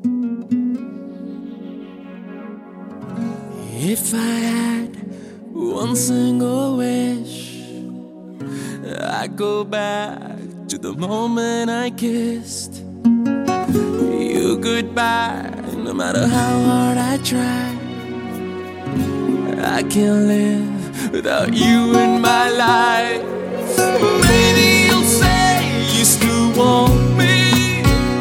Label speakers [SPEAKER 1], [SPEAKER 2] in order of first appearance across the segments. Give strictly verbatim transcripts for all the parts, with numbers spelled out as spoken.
[SPEAKER 1] If I had one single wish, I'd go back to the moment I kissed you goodbye. No matter how hard I try, I can't live without you in my life. Maybe you'll say you still want me.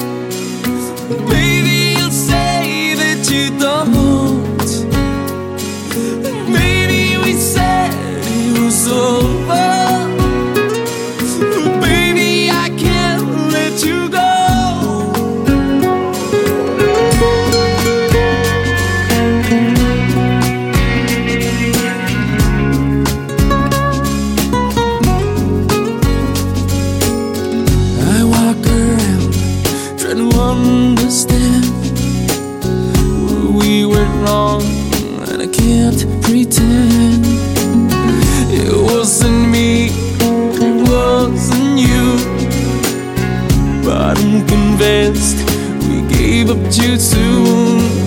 [SPEAKER 1] Maybe you'll say that you don't. Maybe we said it was over, but baby, I can't let you go. I walk around trying to understand where we went wrong, and I can't pretend it wasn't me, it wasn't you. But I'm convinced we gave up too soon.